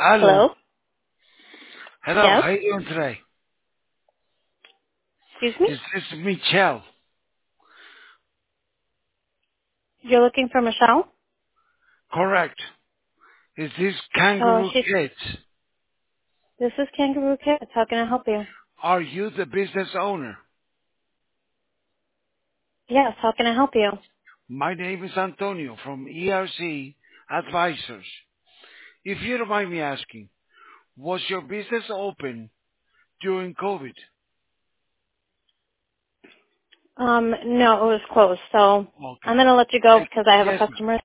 Hello. Hello? Hello, Yes? how you doing today? Excuse me? Is this Michelle? You're looking for Michelle? Correct. Is this Oh, Kangaroo Kids? this is Kangaroo Kids. How can I help you? Are you the business owner? Yes, how can I help you? My name is Antonio from ERC Advisors. If you don't mind me asking, was your business open during COVID? No, it was closed, so Okay. I'm going to let you go Thank because I have a Yes, ma'am. customer